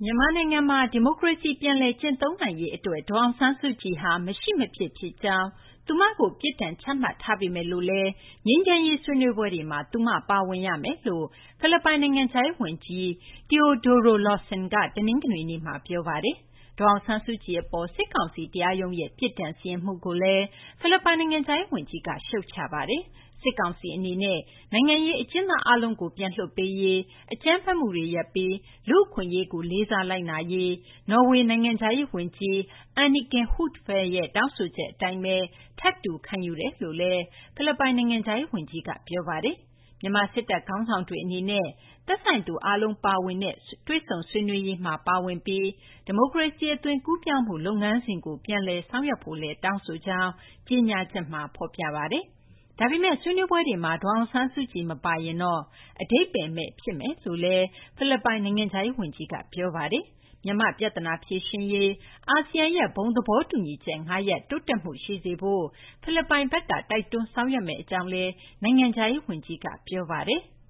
မြန်မာနိုင်ငံမှာဒီမိုကရေစီပြန်လည်ကျင့်သုံးနိုင်ရေးအတွက်ဒေါ်အောင်ဆန်းစုကြည်ဟာမရှိမဖြစ်ဖြစ်ကြောင်းသူမကိုပြစ်ဒဏ်ချမှတ်ထားပေမဲ့လို့လည်းငြိမ်းချမ်းရေးဆွေးနွေးပွဲတွေမှာသူမပါဝင်ရမယ်လို့ဖိလစ်ပိုင်နိုင်ငံခြားရေးဝန်ကြီး Teodoro Locsin ကတနင်္ဂနွေနေ့မှာပြောပါတယ်။ဒေါ်အောင်ဆန်းစုကြည်အပေါ်စစ်ကောင်စီတရားရုံးရဲ့ပြစ်ဒဏ်စီရင်မှုကိုလည်းဖိလစ်ပိုင်နိုင်ငံခြားရေးဝန်ကြီးကရှုတ်ချပါတယ်။စစ်ကောင်စီအနေနဲ့နိုင်ငံရေးအကျဉ်းသားအားလုံးကိုပြန်လွှတ်ပေးရေးအကြမ်းဖက်မှုတွေရပ်ပြီးလူ့အခွင့်အရေးကိုလေးစားလိုက်နာရေးနော်ဝေနိုင်ငံခြားရေးဝန်ကြီး Anniken Huitfeldt ရဲ့တောင်းဆိုချက်အတိုင်းပဲထပ်တူခံယူတယ်လို့လည်းဖိလစ်ပိုင်နိုင်ငံခြားရေးဝန်ကြီးကပြောပါတယ်။မြန်မာစစ်တပ်ခေါင်းဆောင်တွေအနေနဲ့သက်ဆိုင်သူအားလုံးပါဝင်တဲ့တွေ့ဆုံဆွေးနွေးရေးမှာပါဝင်ပြီးဒီမိုကရေစီအသွင်ကူးပြောင်းမှုလုပ်ငန်းစဉ်ကိုပြန်လည်ဆောင်ရွက်ဖို့လည်းတောင်းဆိုကြောင်းကြေညာချက်မှာဖော်ပြပါတယ်။ဒါပေမဲ့ဆွေးနွေးပွဲတွေမှာဒေါ်အောင်ဆန်းစုကြည်မပါရင်တော့အဓိပ္ပါယ်မဲ့ဖြစ်မယ်လို့လည်းဖိလစ်ပိုင်နိုင်ငံခြားရေးဝန်ကြီးကပြောပါတယ်။မြန်မာပြဿနာဖြေရှင်းရေးအာဆီယံရဲ့ဘုံသဘောတူညီချက်၅ရပ်တိုးတက်မှုရှိစေဖို့ဖိလစ်ပိုင်ဘက်ကတိုက်တွန်းဆောင်ရွက်မယ့်အကြောင်းလည်းနိုင်ငံခြားရေးဝန်ကြီးကပြောပါတယ်။